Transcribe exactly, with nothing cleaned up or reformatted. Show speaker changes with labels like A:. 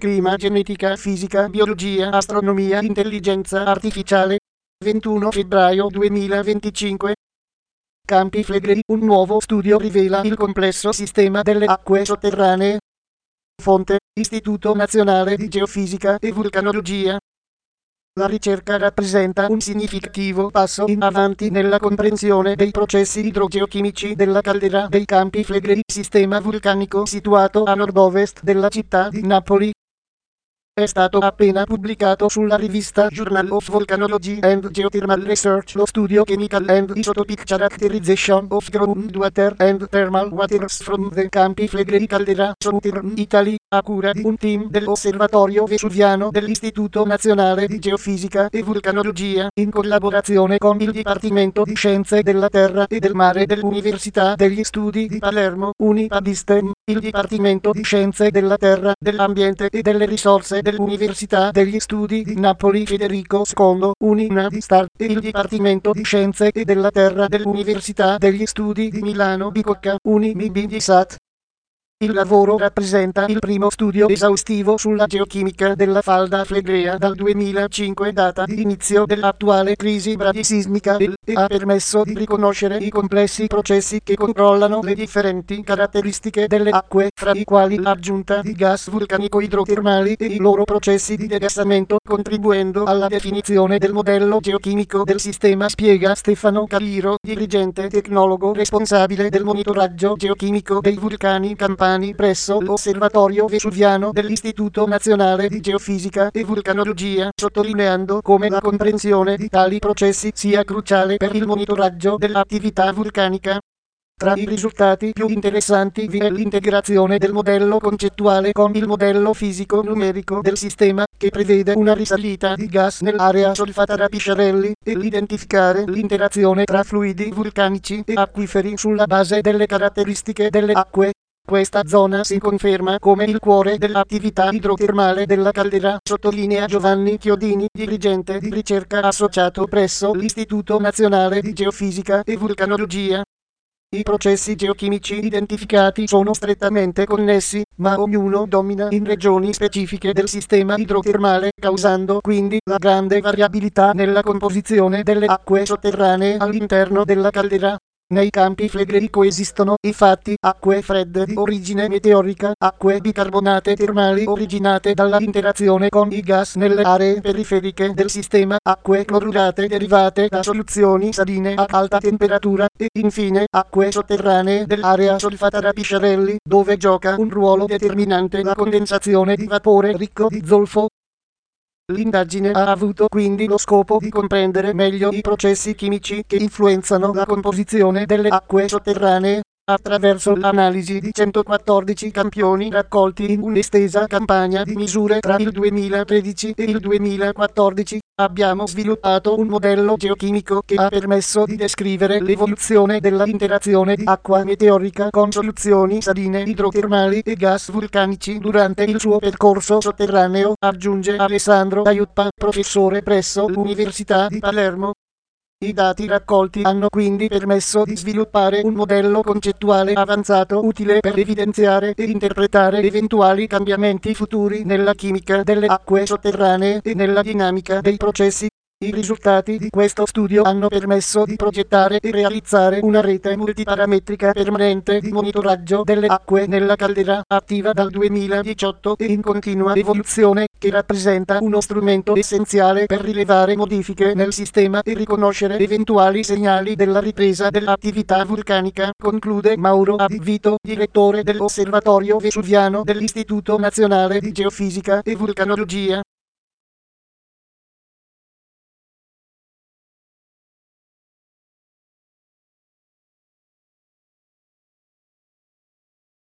A: clima, genetica, fisica, biologia, astronomia, intelligenza artificiale. ventuno febbraio duemilaventicinque. Campi Flegrei, un nuovo studio rivela il complesso sistema delle acque sotterranee. Fonte: Istituto Nazionale di Geofisica e Vulcanologia. La ricerca rappresenta un significativo passo in avanti nella comprensione dei processi idrogeochimici della caldera dei Campi Flegrei, sistema vulcanico situato a nord-ovest della città di Napoli. È stato appena pubblicato sulla rivista Journal of Volcanology and Geothermal Research lo studio Chemical and Isotopic Characterization of Groundwater and Thermal Waters from the Campi Flegrei Caldera, Southern Italy, a cura di un team dell'Osservatorio Vesuviano dell'Istituto Nazionale di Geofisica e Vulcanologia, in collaborazione con il Dipartimento di Scienze della Terra e del Mare dell'Università degli Studi di Palermo, Unipadistem, il Dipartimento di Scienze della Terra, dell'Ambiente e delle Risorse dell'Università degli Studi di Napoli Federico secondo, Uninadistar, e il Dipartimento di Scienze e della Terra dell'Università degli Studi di Milano Bicocca, Unimibidisat. Il lavoro rappresenta il primo studio esaustivo sulla geochimica della falda flegrea dal duemilacinque, data di inizio dell'attuale crisi bradisismica, e ha permesso di riconoscere i complessi processi che controllano le differenti caratteristiche delle acque, fra i quali l'aggiunta di gas vulcanico-idrotermali e i loro processi di degassamento, contribuendo alla definizione del modello geochimico del sistema, spiega Stefano Caliro, dirigente tecnologo responsabile del monitoraggio geochimico dei vulcani campani presso l'Osservatorio Vesuviano dell'Istituto Nazionale di Geofisica e Vulcanologia, sottolineando come la comprensione di tali processi sia cruciale per il monitoraggio dell'attività vulcanica. Tra i risultati più interessanti vi è l'integrazione del modello concettuale con il modello fisico-numerico del sistema, che prevede una risalita di gas nell'area solfata da Pisciarelli, e l'identificare l'interazione tra fluidi vulcanici e acquiferi sulla base delle caratteristiche delle acque. Questa zona si conferma come il cuore dell'attività idrotermale della caldera, sottolinea Giovanni Chiodini, dirigente di ricerca associato presso l'Istituto Nazionale di Geofisica e Vulcanologia. I processi geochimici identificati sono strettamente connessi, ma ognuno domina in regioni specifiche del sistema idrotermale, causando quindi la grande variabilità nella composizione delle acque sotterranee all'interno della caldera. Nei Campi Flegrei coesistono, infatti, acque fredde di origine meteorica, acque bicarbonate termali originate dalla interazione con i gas nelle aree periferiche del sistema, acque clorurate derivate da soluzioni saline ad alta temperatura, e infine acque sotterranee dell'area solfata da Pisciarelli, dove gioca un ruolo determinante la condensazione di vapore ricco di zolfo. L'indagine ha avuto quindi lo scopo di comprendere meglio i processi chimici che influenzano la composizione delle acque sotterranee. Attraverso l'analisi di centoquattordici campioni raccolti in un'estesa campagna di misure tra il duemilatredici e il duemilaquattordici, abbiamo sviluppato un modello geochimico che ha permesso di descrivere l'evoluzione della interazione di acqua meteorica con soluzioni saline idrotermali e gas vulcanici durante il suo percorso sotterraneo, aggiunge Alessandro Aiuppa, professore presso l'Università di Palermo. I dati raccolti hanno quindi permesso di sviluppare un modello concettuale avanzato utile per evidenziare e interpretare eventuali cambiamenti futuri nella chimica delle acque sotterranee e nella dinamica dei processi. I risultati di questo studio hanno permesso di progettare e realizzare una rete multiparametrica permanente di monitoraggio delle acque nella caldera, attiva dal duemiladiciotto e in continua evoluzione, che rappresenta uno strumento essenziale per rilevare modifiche nel sistema e riconoscere eventuali segnali della ripresa dell'attività vulcanica, conclude Mauro Abivito, direttore dell'Osservatorio Vesuviano dell'Istituto Nazionale di Geofisica e Vulcanologia.